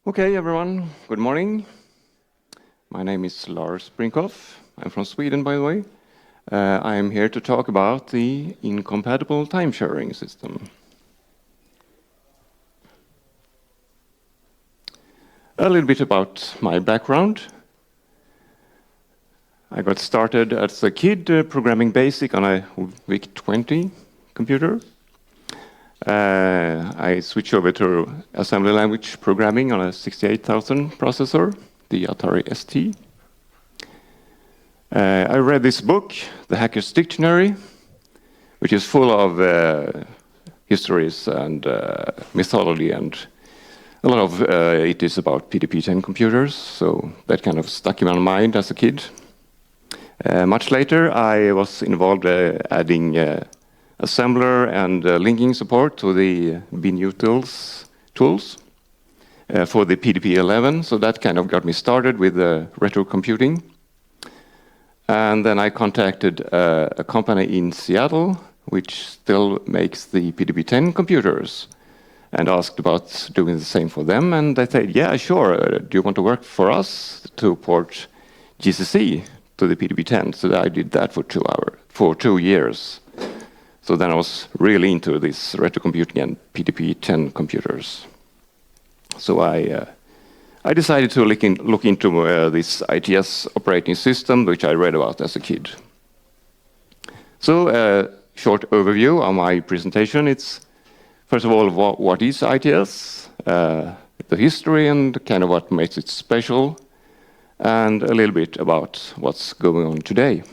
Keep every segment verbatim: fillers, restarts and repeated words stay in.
Okay, everyone, good morning. My name is Lars Brinkhoff. I'm from Sweden, by the way. Uh, I am here to talk about the incompatible time-sharing system. A little bit about my background. I got started as a kid uh, programming BASIC on a VIC twenty computer. Uh, I switched over to assembly language programming on a sixty-eight thousand processor, the Atari S T. Uh, I read this book, The Hacker's Dictionary, which is full of uh, histories and uh, mythology, and a lot of uh, it is about P D P ten computers, so that kind of stuck in my mind as a kid. Uh, much later, I was involved uh, adding uh, assembler and uh, linking support to the binutils tools uh, for the P D P eleven, so that kind of got me started with uh, retro computing. And then I contacted uh, a company in Seattle, which still makes the P D P ten computers, and asked about doing the same for them. And they said, yeah, sure, uh, do you want to work for us to port G C C to the P D P ten? So I did that for two hours, for two years. So then I was really into this retro computing and P D P ten computers. So I uh, I decided to look, in, look into uh, this I T S operating system, which I read about as a kid. So a uh, short overview of my presentation. It's, first of all, what, what is I T S, uh, the history and kind of what makes it special, and a little bit about what's going on today.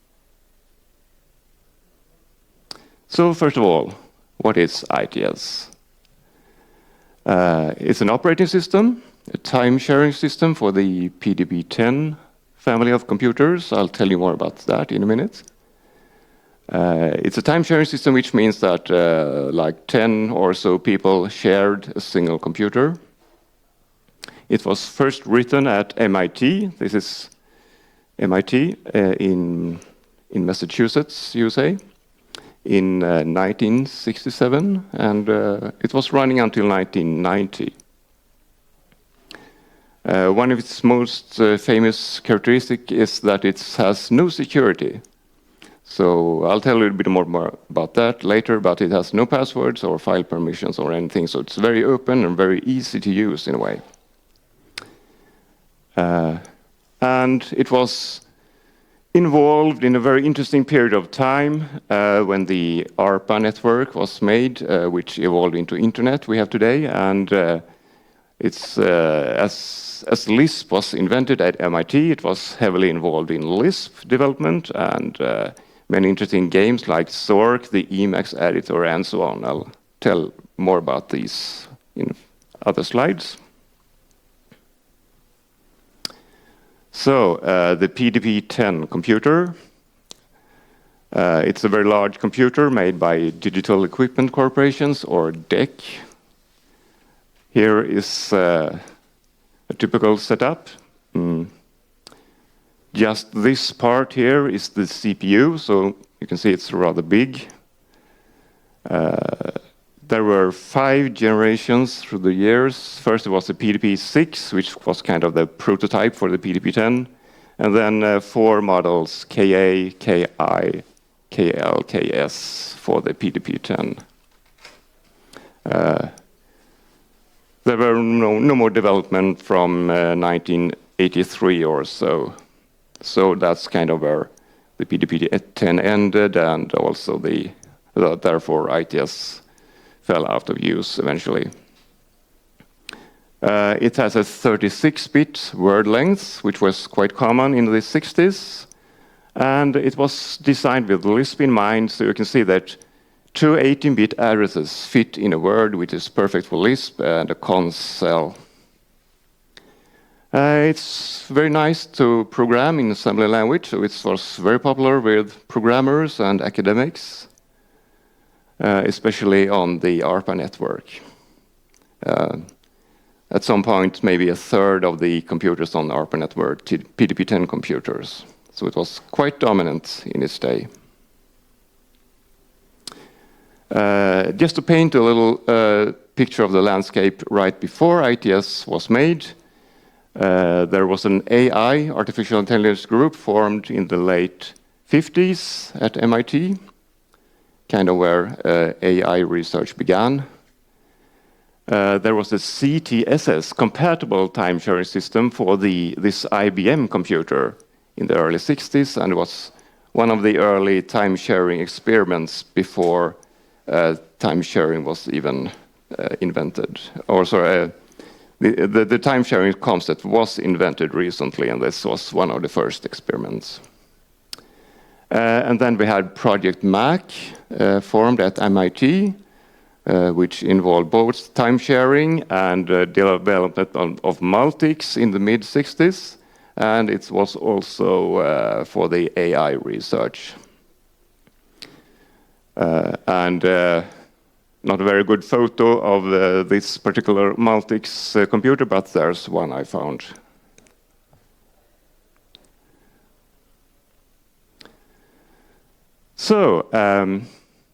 So first of all, what is I T S? Uh, it's an operating system, a time-sharing system for the P D P ten family of computers. I'll tell you more about that in a minute. Uh, it's a time-sharing system, which means that uh, like ten or so people shared a single computer. It was first written at M I T. This is M I T uh, in, in Massachusetts, U S A. In uh, nineteen sixty-seven, and uh, it was running until nineteen ninety. Uh, one of its most uh, famous characteristics is that it has no security. So I'll tell you a little bit more, more about that later, but it has no passwords or file permissions or anything, so it's very open and very easy to use in a way. Uh, and it was involved in a very interesting period of time uh, when the ARPA network was made, uh, which evolved into internet we have today. And uh, it's uh, as, as Lisp was invented at M I T, it was heavily involved in Lisp development and uh, many interesting games like Zork, the Emacs editor, and so on. I'll tell more about these in other slides. So, uh, the P D P ten computer, uh, it's a very large computer made by Digital Equipment Corporations, or D E C. Here is uh, a typical setup. Mm. Just this part here is the C P U, so you can see it's rather big. Uh, There were five generations through the years. First, it was the P D P six, which was kind of the prototype for the P D P ten. And then uh, four models, K A, K I, K L, K S, for the P D P ten. Uh, there were no, no more development from uh, nineteen eighty-three or so. So that's kind of where the P D P ten ended, and also the, uh, therefore, I T S fell out of use eventually. Uh, it has a thirty-six bit word length, which was quite common in the sixties. And it was designed with Lisp in mind, so you can see that two eighteen bit addresses fit in a word, which is perfect for Lisp, and a cons cell. Uh, it's very nice to program in assembly language, so it was very popular with programmers and academics. Uh, especially on the ARPA network. Uh, at some point, maybe a third of the computers on the ARPA network, P D P ten computers. So it was quite dominant in its day. Uh, just to paint a little uh, picture of the landscape right before I T S was made. Uh, there was an A I, artificial intelligence group, formed in the late fifties at M I T, kind of where uh, A I research began. Uh, there was a C T S S, compatible time-sharing system for the, this I B M computer in the early sixties, and was one of the early time-sharing experiments before uh, time-sharing was even uh, invented. Or sorry, uh, the, the, the time-sharing concept was invented recently, and this was one of the first experiments. Uh, and then we had Project Mac, uh, formed at M I T, Uh, which involved both time-sharing and uh, development of, of Multics in the mid sixties, and it was also uh, for the A I research. Uh, and uh, not a very good photo of uh, this particular Multics uh, computer, but there's one I found. So, um,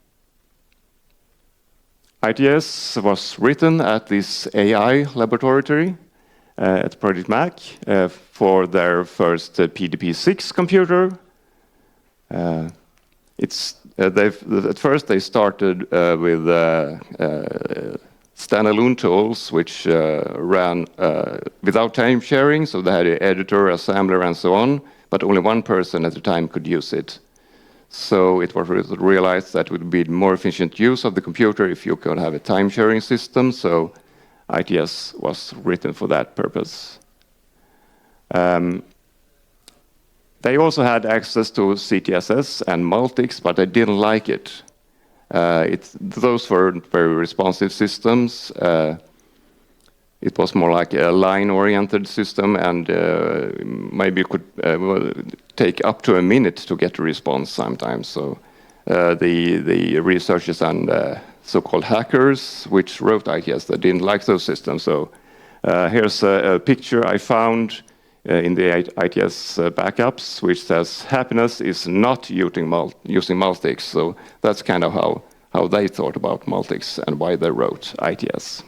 I T S was written at this A I laboratory uh, at Project Mac uh, for their first uh, P D P six computer. Uh, it's uh, they've, at first they started uh, with uh, uh, standalone tools which uh, ran uh, without time sharing, so they had an editor, assembler, and so on, but only one person at a time could use it. So it was realized that it would be more efficient use of the computer if you could have a time-sharing system, so I T S was written for that purpose. Um, they also had access to C T S S and Multics, but they didn't like it. Uh, it those were very responsive systems. Uh, It was more like a line-oriented system, and uh, maybe it could uh, take up to a minute to get a response sometimes. So uh, the the researchers and uh, so-called hackers, which wrote I T S, they didn't like those systems. So uh, here's a, a picture I found uh, in the I T S uh, backups, which says happiness is not using mul using Multics. So that's kind of how how they thought about Multics and why they wrote I T S.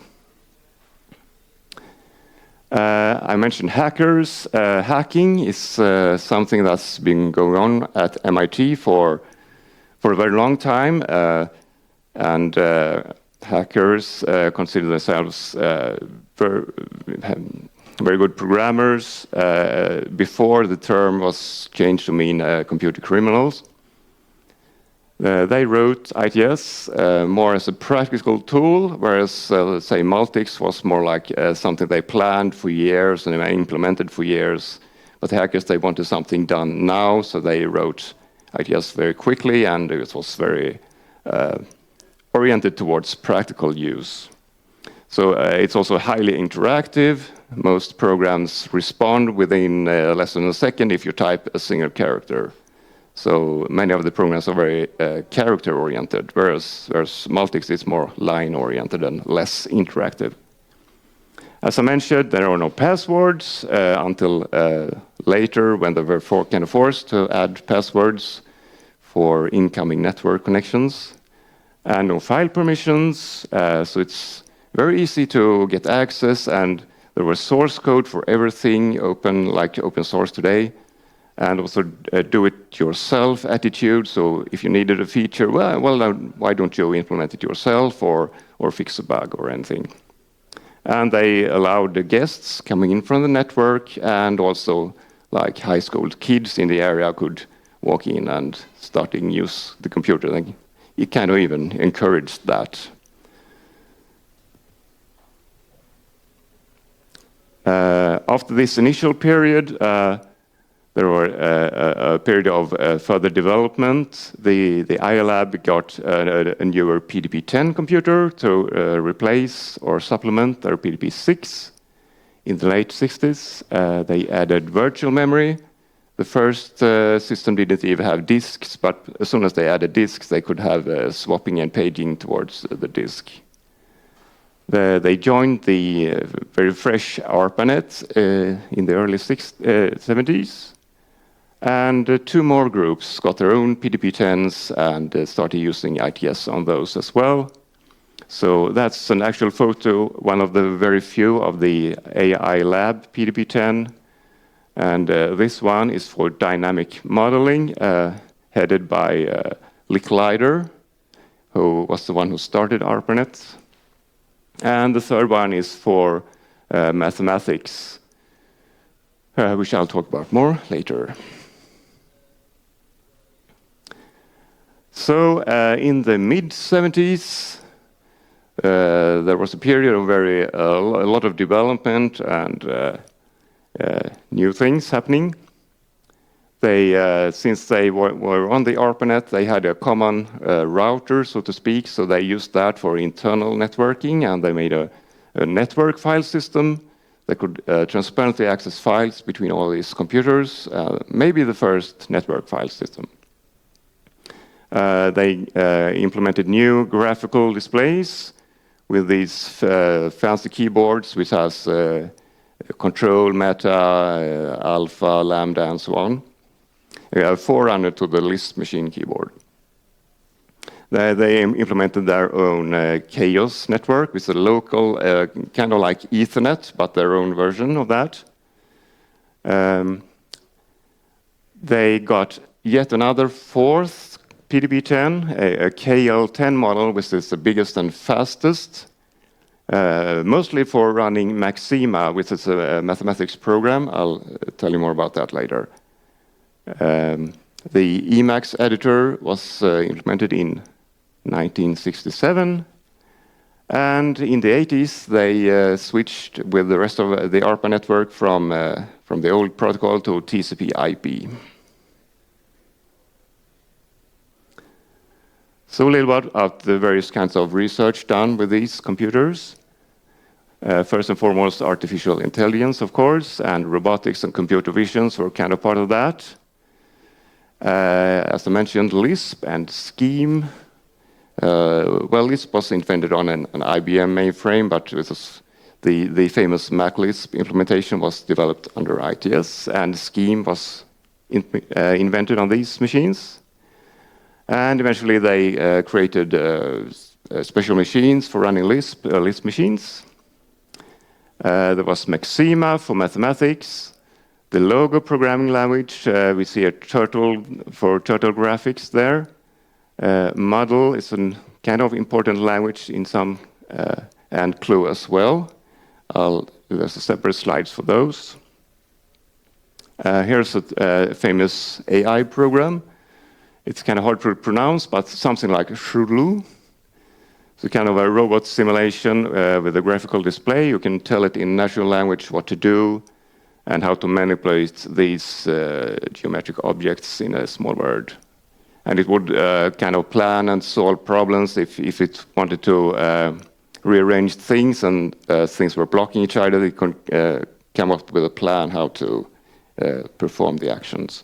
Uh, I mentioned hackers. Uh, hacking is uh, something that's been going on at M I T for for a very long time, uh, and uh, hackers uh, consider themselves uh, very, very good programmers. Uh, before the term was changed to mean uh, computer criminals. Uh, they wrote I T S uh, more as a practical tool, whereas, uh, let's say, Multics was more like uh, something they planned for years and they implemented for years. But the hackers, they wanted something done now, so they wrote I T S very quickly, and it was very uh, oriented towards practical use. So uh, it's also highly interactive. Most programs respond within uh, less than a second if you type a single character. So many of the programs are very uh, character-oriented, whereas, whereas Multics is more line-oriented and less interactive. As I mentioned, there are no passwords uh, until uh, later, when they were for, kind of forced to add passwords for incoming network connections, and no file permissions. Uh, so it's very easy to get access, and there was source code for everything, open like open source today. And also uh, do-it-yourself attitude. So if you needed a feature, well, well, uh, why don't you implement it yourself, or or fix a bug or anything? And they allowed the guests coming in from the network, and also like high school kids in the area could walk in and starting use the computer. Like, it kind of even encouraged that. Uh, after this initial period, uh, there were uh, a, a period of uh, further development. The, the I Lab got uh, a newer P D P ten computer to uh, replace or supplement their P D P six. In the late sixties, uh, they added virtual memory. The first uh, system didn't even have disks, but as soon as they added disks, they could have uh, swapping and paging towards uh, the disk. The, they joined the uh, very fresh ARPANET uh, in the early six, uh, seventies. And uh, two more groups got their own P D P tens and uh, started using I T S on those as well. So that's an actual photo, one of the very few of the A I lab P D P ten. And uh, this one is for dynamic modeling, uh, headed by uh, Licklider, who was the one who started ARPANET. And the third one is for uh, mathematics, uh, which I'll talk about more later. So uh, in the mid seventies, uh, there was a period of very uh, a lot of development and uh, uh, new things happening. They, uh, since they were, were on the ARPANET, they had a common uh, router, so to speak, so they used that for internal networking, and they made a, a network file system that could uh, transparently access files between all these computers, uh, maybe the first network file system. Uh, they uh, implemented new graphical displays with these uh, fancy keyboards, which has uh, control, meta, uh, alpha, lambda, and so on. A forerunner to the Lisp machine keyboard. They, they implemented their own uh, Chaos network with a local, uh, kind of like Ethernet, but their own version of that. Um, they got yet another fourth P D P ten, a, a K L ten model, which is the biggest and fastest, uh, mostly for running Maxima, which is a, a mathematics program. I'll tell you more about that later. Um, the Emacs editor was uh, implemented in nineteen sixty-seven, and in the eighties they uh, switched with the rest of the ARPA network from, uh, from the old protocol to T C P I P. So a little bit about the various kinds of research done with these computers. Uh, first and foremost, artificial intelligence, of course, and robotics and computer visions were kind of part of that. Uh, as I mentioned, Lisp and Scheme. Uh, well, Lisp was invented on an, an I B M mainframe, but it was the, the famous MacLisp implementation was developed under I T S, and Scheme was in, uh, invented on these machines. And eventually they uh, created uh, uh, special machines for running Lisp, uh, Lisp machines. Uh, there was Maxima for mathematics. The Logo programming language, uh, we see a turtle for turtle graphics there. Uh, Model is a kind of important language in some, uh, and Clue as well. I'll, there's a separate slides for those. Uh, here's a uh, famous A I program. It's kind of hard to pronounce, but something like Shulu. It's kind of a robot simulation uh, with a graphical display. You can tell it in natural language what to do, and how to manipulate these uh, geometric objects in a small word. And it would uh, kind of plan and solve problems if, if it wanted to uh, rearrange things and uh, things were blocking each other, it could uh, come up with a plan how to uh, perform the actions.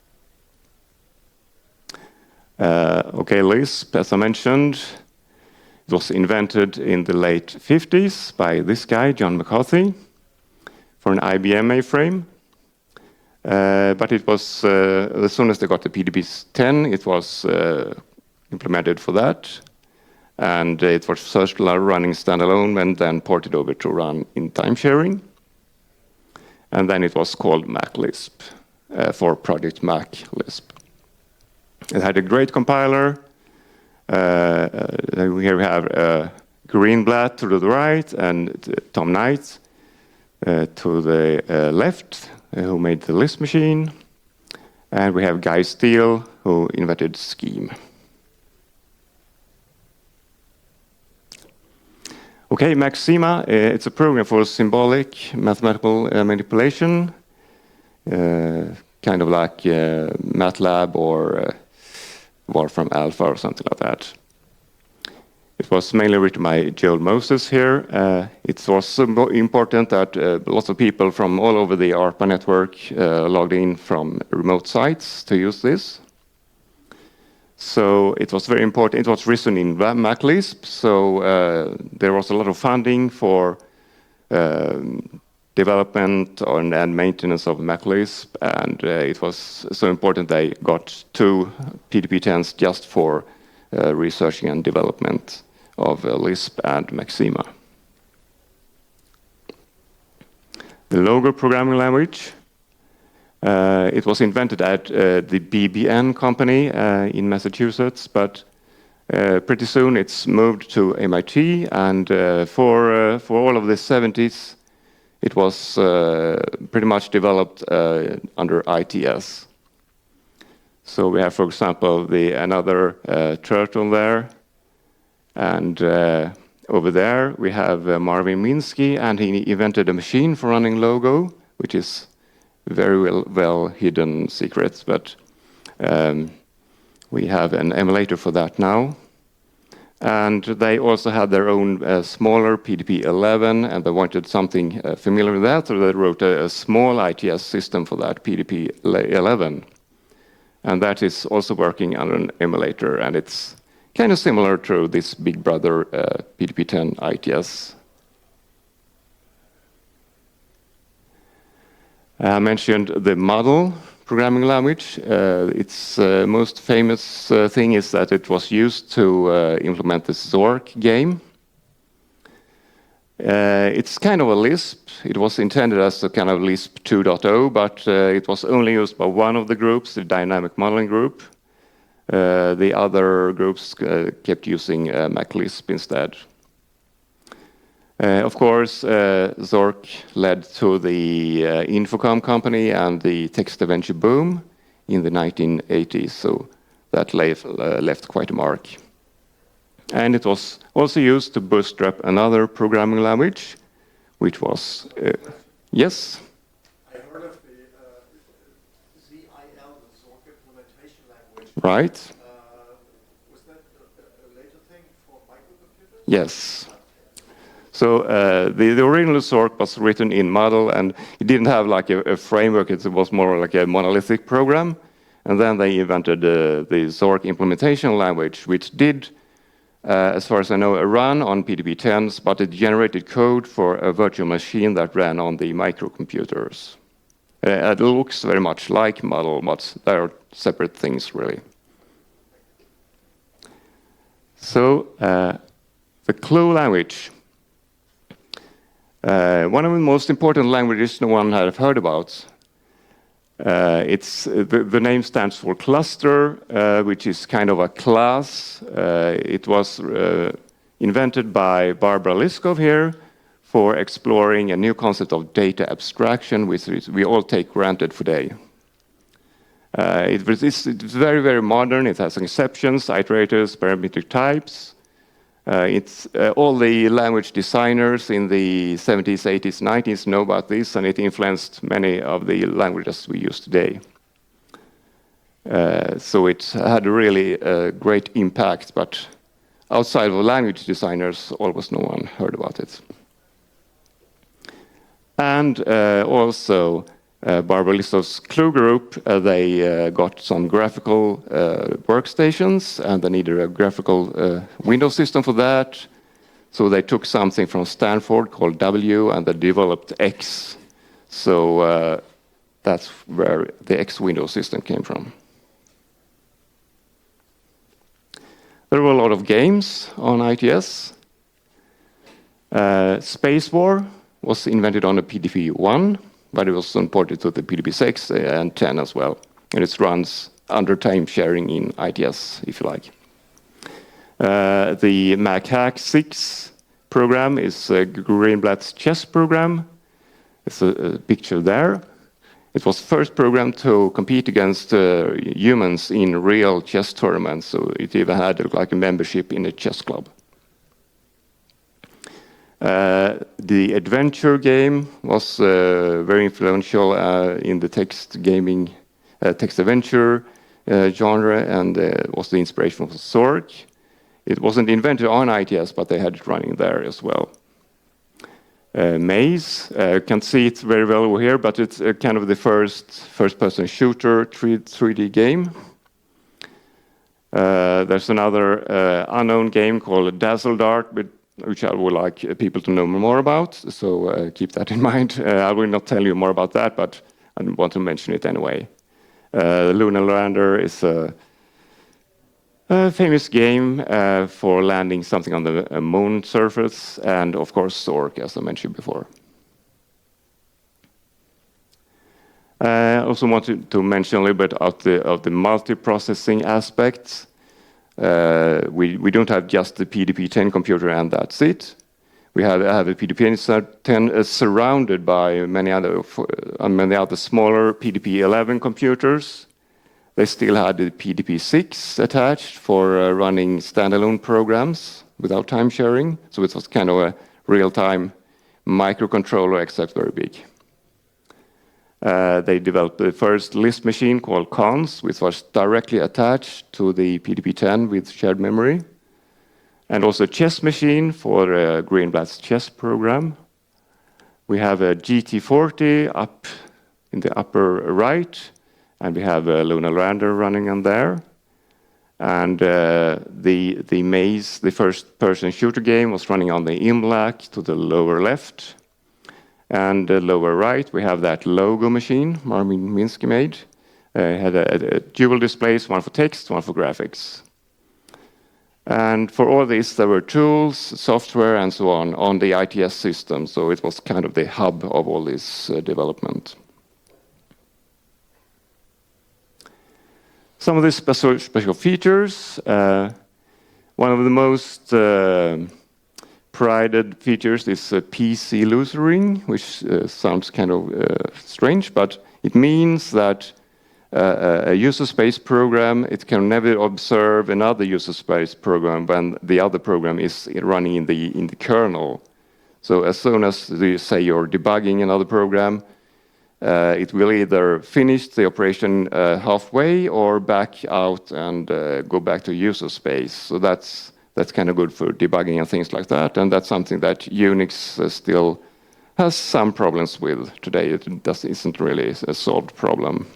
Uh, okay, Lisp, as I mentioned, it was invented in the late fifties by this guy, John McCarthy, for an I B M mainframe. Uh, but it was, uh, as soon as they got the P D P ten, it was uh, implemented for that. And it was first running standalone and then ported over to run in time sharing. And then it was called MacLisp uh, for Project MacLisp. It had a great compiler. Uh, uh, here we have uh, Greenblatt to the right and Tom Knight uh, to the uh, left, uh, who made the Lisp machine. And we have Guy Steele, who invented Scheme. Okay, Maxima, uh, it's a program for symbolic mathematical uh, manipulation, uh, kind of like uh, MATLAB or uh, Wolfram Alpha or something like that. It was mainly written by Joel Moses here. Uh, it was so important that uh, lots of people from all over the ARPA network uh, logged in from remote sites to use this. So it was very important. It was written in MacLisp, so uh, there was a lot of funding for um, development and, and maintenance of MacLisp, and uh, it was so important they got two P D P tens just for uh, researching and development of uh, Lisp and Maxima. The Logo programming language, uh, it was invented at uh, the B B N company uh, in Massachusetts, but uh, pretty soon it's moved to M I T, and uh, for, uh, for all of the seventies, it was uh, pretty much developed uh, under I T S. So we have, for example, the another uh, turtle there, and uh, over there we have uh, Marvin Minsky, and he invented a machine for running Logo, which is very well, well hidden secrets, but um, we have an emulator for that now. And they also had their own uh, smaller P D P eleven, and they wanted something uh, familiar with that, so they wrote a, a small I T S system for that, P D P eleven. And that is also working on an emulator, and it's kind of similar to this big brother uh, P D P ten I T S. I mentioned the model programming language. Uh, its uh, most famous uh, thing is that it was used to uh, implement the Zork game. Uh, it's kind of a Lisp. It was intended as a kind of Lisp two point oh, but uh, it was only used by one of the groups, the dynamic modeling group. Uh, the other groups uh, kept using uh, MacLisp instead. Uh, of course, uh, Zork led to the uh, Infocom company and the text adventure boom in the nineteen eighties, so that left, uh, left quite a mark. And it was also used to bootstrap another programming language, which was, uh, yes? I heard of the uh, Z I L, the Zork implementation language. Right. Uh, was that a, a later thing for microcomputers? Yes. So uh, the, the original Zork was written in Model, and it didn't have like a, a framework. It was more like a monolithic program. And then they invented uh, the Zork implementation language, which did, uh, as far as I know, run on P D P tens, but it generated code for a virtual machine that ran on the microcomputers. Uh, it looks very much like Model, but they are separate things, really. So uh, the Clue language. Uh, one of the most important languages no one had heard about. Uh, it's, uh, the, the name stands for cluster, uh, which is kind of a class. Uh, it was uh, invented by Barbara Liskov here for exploring a new concept of data abstraction, which we all take granted today. Uh, it was, it's, it's very, very modern. It has exceptions, iterators, parametric types. Uh, it's uh, all the language designers in the seventies, eighties, nineties know about this, and it influenced many of the languages we use today. Uh, so it had a really uh, great impact, but outside of language designers, almost no one heard about it. And uh, also, uh, Barbara Listov's Clue group, uh, they uh, got some graphical uh, workstations, and they needed a graphical uh, window system for that. So they took something from Stanford called W, and they developed X. So uh, that's where the X window system came from. There were a lot of games on I T S. Uh, Space War was invented on the P D P one. But it was imported to the P D P six and ten as well. And it runs under time sharing in I T S, if you like. Uh, the MacHack six program is uh, Greenblatt's chess program. It's a, a picture there. It was the first program to compete against uh, humans in real chess tournaments, so it even had like a membership in a chess club. Uh, the adventure game was uh, very influential uh, in the text gaming, uh, text adventure uh, genre, and uh, was the inspiration for Zork. It wasn't invented on I T S, but they had it running there as well. Uh, Maze, uh, can't see it very well over here, but it's uh, kind of the first first-person shooter three D game. Uh, there's another uh, unknown game called Dazzle Dart, but which I would like people to know more about, so uh, keep that in mind. Uh, I will not tell you more about that, but I want to mention it anyway. Uh, Lunar Lander is a A famous game uh, for landing something on the uh, moon surface, and of course Zork, as I mentioned before. I uh, also want to, to mention a little bit of the, of the multiprocessing aspects. Uh, we, we don't have just the P D P ten computer and that's it. We have, have a P D P ten uh, surrounded by many other, uh, many other smaller P D P eleven computers. They still had the P D P six attached for uh, running standalone programs without time sharing. So it was kind of a real-time microcontroller, except very big. Uh, they developed the first Lisp machine called Cons, which was directly attached to the P D P ten with shared memory. And also a chess machine for uh, Greenblatt's chess program. We have a G T forty up in the upper right, and we have a Lunar Lander running on there. And uh, the, the Maze, the first-person shooter game, was running on the Imlac to the lower left. And uh, lower right, we have that logo machine Marvin Minsky made. Uh, it had a, a, a dual displays, one for text, one for graphics. And for all this, there were tools, software, and so on on the I T S system. So it was kind of the hub of all this uh, development. Some of the special, special features. Uh, one of the most uh, prided features is uh, P C lasering, which uh, sounds kind of uh, strange, but it means that uh, a user space program, it can never observe another user space program when the other program is running in the in the kernel. So as soon as you say you're debugging another program, uh, it will either finish the operation uh, halfway or back out and uh, go back to user space. So that's That's kind of good for debugging and things like that, and that's something that Unix uh, still has some problems with today. It does, isn't really a solved problem.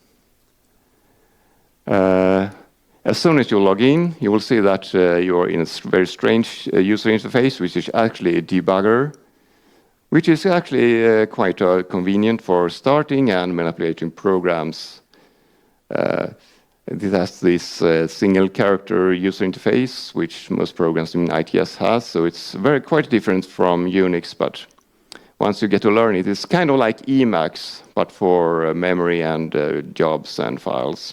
Uh, as soon as you log in, you will see that uh, you're in a very strange uh, user interface, which is actually a debugger, which is actually uh, quite uh, convenient for starting and manipulating programs. Uh, It has this uh, single character user interface, which most programs in I T S has, so it's very quite different from Unix, but once you get to learn it, it's kind of like Emacs, but for uh, memory and uh, jobs and files.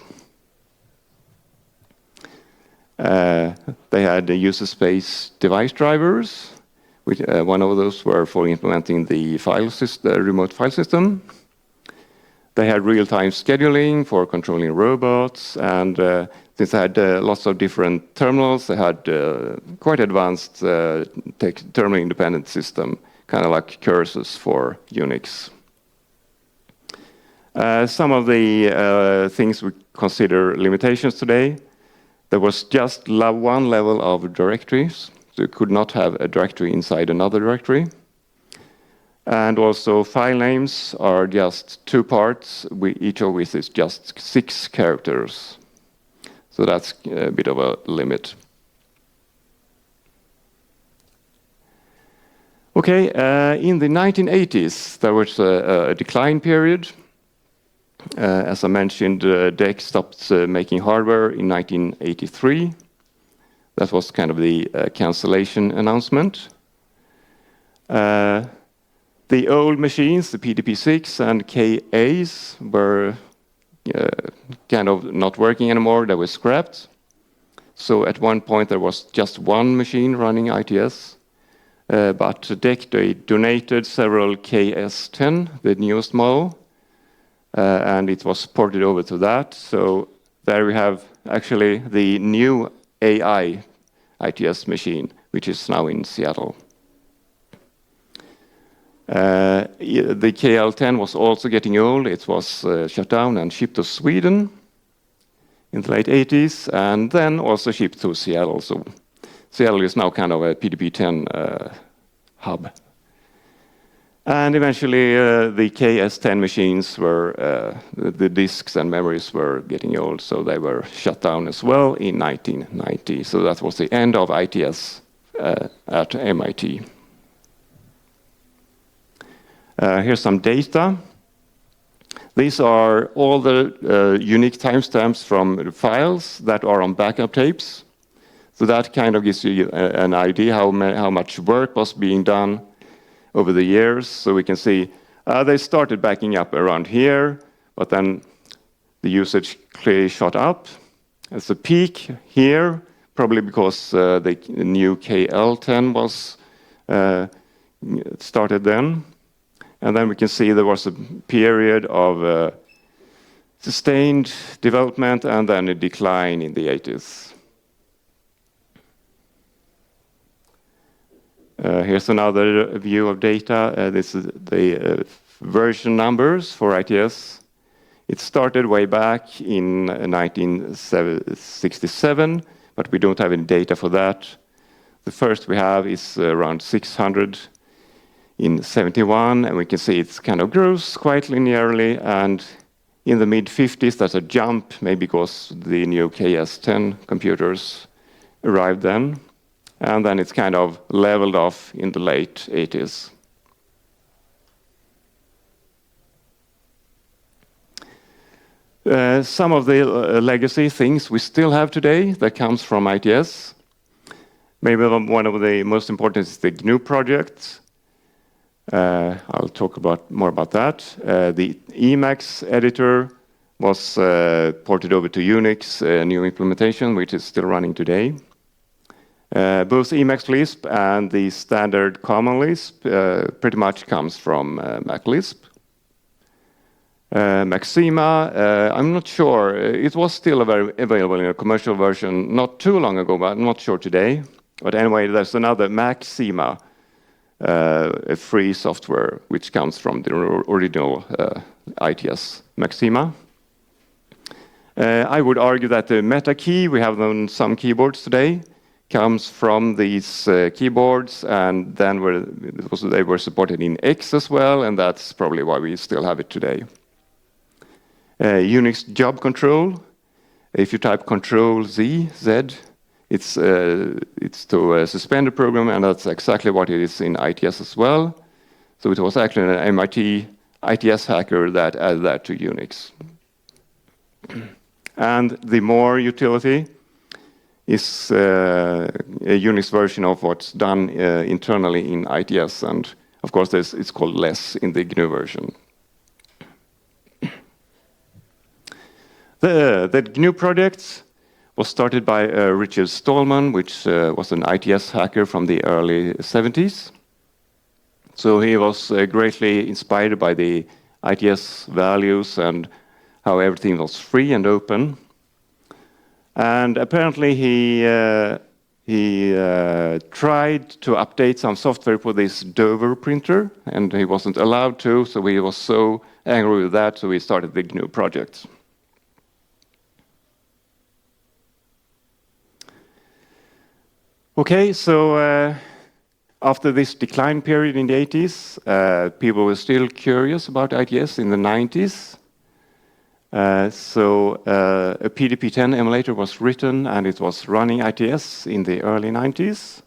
Uh, they had the user space device drivers, which uh, one of those were for implementing the file system, the remote file system. They had real-time scheduling for controlling robots, and uh, since they had uh, lots of different terminals, they had uh, quite advanced uh, terminal-independent system, kind of like cursors for Unix. Uh, some of the uh, things we consider limitations today, there was just one level of directories, so you could not have a directory inside another directory. And also file names are just two parts, we, each of which is just six characters. So that's a bit of a limit. Okay, uh, in the nineteen eighties, there was a, a decline period. Uh, as I mentioned, uh, D E C stopped uh, making hardware in nineteen eighty-three. That was kind of the uh, cancellation announcement. Uh, The old machines, the P D P six and K As, were uh, kind of not working anymore. They were scrapped. So at one point there was just one machine running I T S. Uh, but D E C, they donated several K S ten, the newest model, uh, and it was ported over to that. So there we have actually the new A I I T S machine, which is now in Seattle. Uh, the K L ten was also getting old. It was uh, shut down and shipped to Sweden in the late eighties, and then also shipped to Seattle. So Seattle is now kind of a P D P ten uh, hub. And eventually uh, the K S ten machines were, uh, the, the disks and memories were getting old, so they were shut down as well in nineteen ninety. So that was the end of I T S uh, at M I T. Uh, here's some data. These are all the uh, unique timestamps from the files that are on backup tapes. So that kind of gives you a, an idea how, how much work was being done over the years. So we can see uh, they started backing up around here, but then the usage clearly shot up. It's a peak here, probably because uh, the new K L ten was uh, started then. And then we can see there was a period of uh, sustained development and then a decline in the eighties. Uh, here's another view of data. Uh, this is the uh, version numbers for I T S. It started way back in nineteen sixty-seven, but we don't have any data for that. The first we have is around six hundred in seventy-one, and we can see it kind of grows quite linearly, and in the mid fifties there's a jump, maybe because the new K S ten computers arrived then, and then it's kind of leveled off in the late eighties. Uh, some of the uh, legacy things we still have today that comes from I T S. Maybe one of the most important is the G N U project. Uh, I'll talk about more about that. Uh, the Emacs editor was uh, ported over to Unix, a new implementation, which is still running today. Uh, both Emacs Lisp and the standard Common Lisp uh, pretty much comes from uh, Mac Lisp. Uh, Maxima, uh, I'm not sure. It was still available in a commercial version not too long ago, but I'm not sure today. But anyway, there's another Maxima, uh, a free software which comes from the original uh, I T S Maxima. Uh, I would argue that the meta key we have on some keyboards today comes from these uh, keyboards, and then were, because they were supported in X as well, and that's probably why we still have it today. Uh, Unix job control. If you type Control Z, Z, it's uh, it's to uh, suspend a program, and that's exactly what it is in I T S as well. So it was actually an M I T I T S hacker that added that to Unix. And the more utility is uh, a Unix version of what's done uh, internally in I T S, and of course there's, it's called less in the G N U version. The, the G N U project was started by uh, Richard Stallman, which uh, was an I T S hacker from the early seventies. So he was uh, greatly inspired by the I T S values and how everything was free and open. And apparently he, uh, he uh, tried to update some software for this Dover printer, and he wasn't allowed to, so he was so angry with that, so he started the G N U project. Okay, so uh, after this decline period in the eighties, uh, people were still curious about I T S in the nineties. Uh, so uh, a P D P ten emulator was written, and it was running I T S in the early nineties.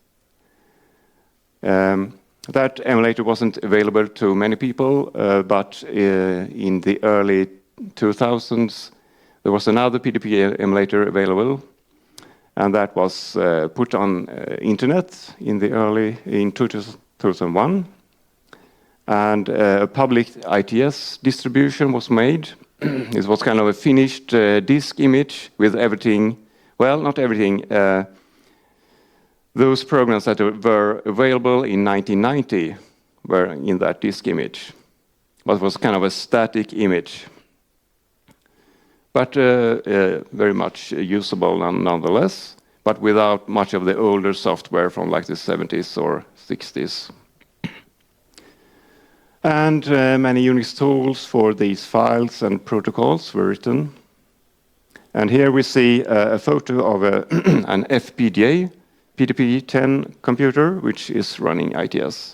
Um, that emulator wasn't available to many people, uh, but uh, in the early two thousands, there was another P D P emulator available, and that was uh, put on uh, internet in the early in two thousand one, and uh, a public I T S distribution was made. It was kind of a finished uh, disk image with everything. Well, not everything. Uh, those programs that were available in nineteen ninety were in that disk image, but it was kind of a static image, but uh, uh, very much usable nonetheless, but without much of the older software from like the seventies or sixties. And uh, many Unix tools for these files and protocols were written. And here we see uh, a photo of a an F P G A P D P ten computer, which is running I T S.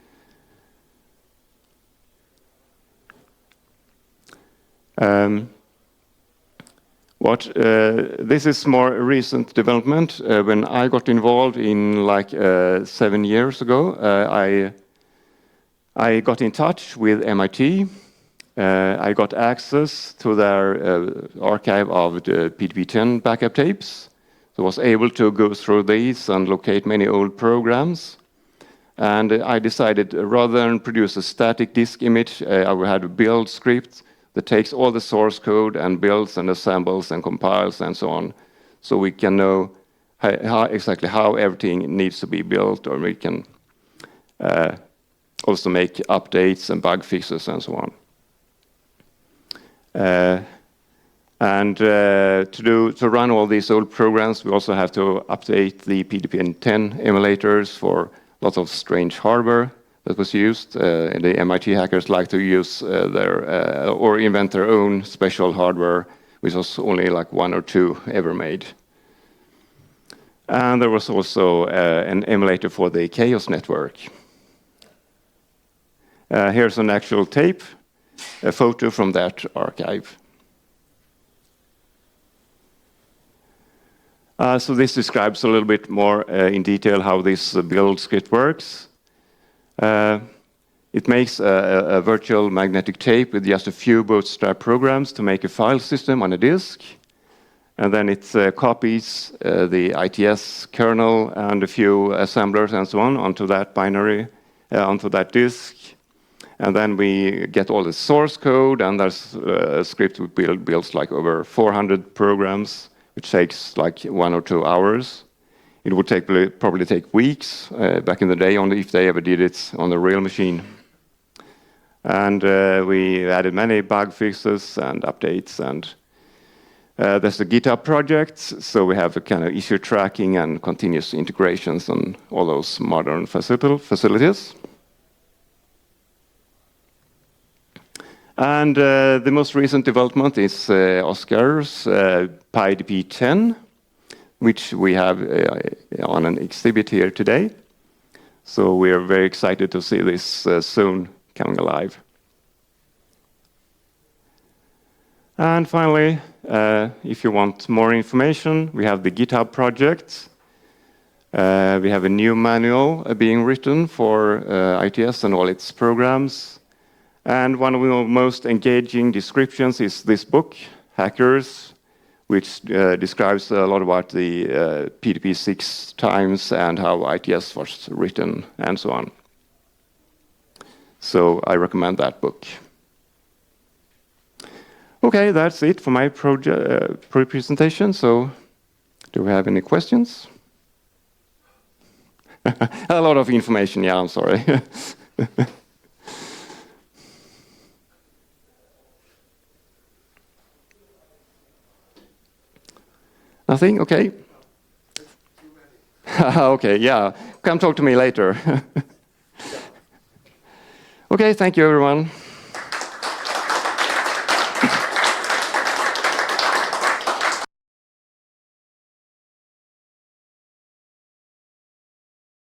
Um, What uh, this is more recent development. Uh, when I got involved in like uh, seven years ago, uh, I I got in touch with M I T, uh, I got access to their uh, archive of the P D P ten backup tapes. So I was able to go through these and locate many old programs. And I decided uh, rather than produce a static disk image, uh, I will have a build script that takes all the source code and builds and assembles and compiles and so on. So we can know how, how exactly how everything needs to be built, or we can uh, also make updates and bug fixes and so on. Uh, and uh, to do to run all these old programs, we also have to update the P D P ten emulators for lots of strange hardware that was used. Uh, and the M I T hackers like to use uh, their uh, or invent their own special hardware, which was only like one or two ever made. And there was also uh, an emulator for the Chaos network. Uh, here's an actual tape, a photo from that archive. Uh, so this describes a little bit more uh, in detail how this uh, build script works. Uh, it makes a, a virtual magnetic tape with just a few bootstrap programs to make a file system on a disk. And then it uh, copies uh, the I T S kernel and a few assemblers and so on onto that binary, uh, onto that disk. And then we get all the source code, and there's uh, a script we build builds like over four hundred programs, which takes like one or two hours. It would take probably take weeks uh, back in the day, only if they ever did it on the real machine. And uh, we added many bug fixes and updates, and uh, there's the GitHub project, so we have a kind of issue tracking and continuous integrations on all those modern facil facilities. And uh, the most recent development is uh, Oscar's uh, PyDP ten, which we have uh, on an exhibit here today. So we are very excited to see this uh, soon coming alive. And finally, uh, if you want more information, we have the GitHub project. Uh, we have a new manual uh, being written for uh, I T S and all its programs. And one of the most engaging descriptions is this book, Hackers, which uh, describes a lot about the uh, P D P six times and how I T S was written and so on. So I recommend that book. Okay, that's it for my uh, presentation. So do we have any questions? A lot of information, yeah, I'm sorry. Nothing? Okay. Okay, yeah. Come talk to me later. Okay, thank you, everyone.